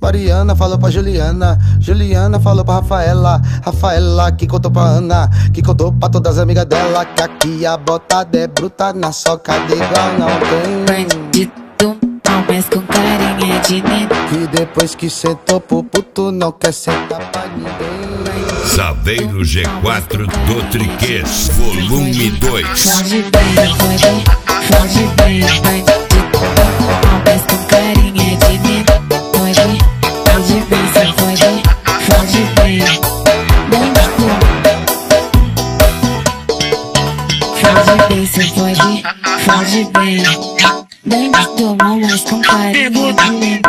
Mariana falou pra Juliana, Juliana falou pra Rafaela, Rafaela que contou pra Ana, que contou pra todas as amigas dela, que aqui a botada é bruta, na socada igual não tem. Bandido, não, mas com carinha de neném. Que depois que sentou pro puto não quer sentar pra ninguém. Saveiro G4 do Triquês, volume 2. Foge bem, bandido, não, mas com carinha de neném. Foge bem, cê foge bem, bandido. Foge bem, cê foge bem, bandido, não, mas com carinha de neném.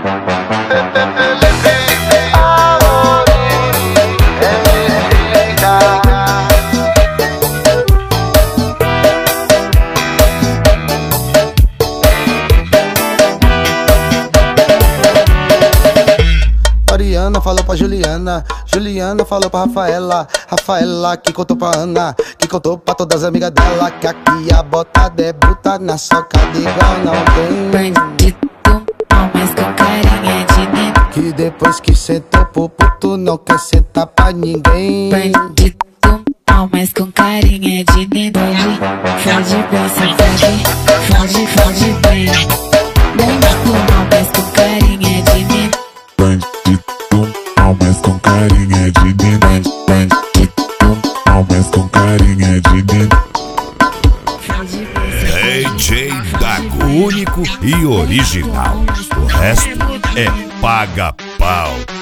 Mariana falou pra Juliana, Juliana falou pra Rafaela, Rafaela que contou pra Ana, que contou pra todas as amigas dela, que aqui a botada é bruta, na socada igual não tem. Bandido, não, mas com carinha de neném. Que depois que sentou pro puto não quer sentar pra ninguém. Bandido, não, mas com carinha de neném. Foge bem, cê foge bem, bandido, não, mas com carinha de neném. Bandido, não, mas com carinha de neném. Bandido, não, mas com carinha de neném. DJ Dago, único e original. O resto é paga pau.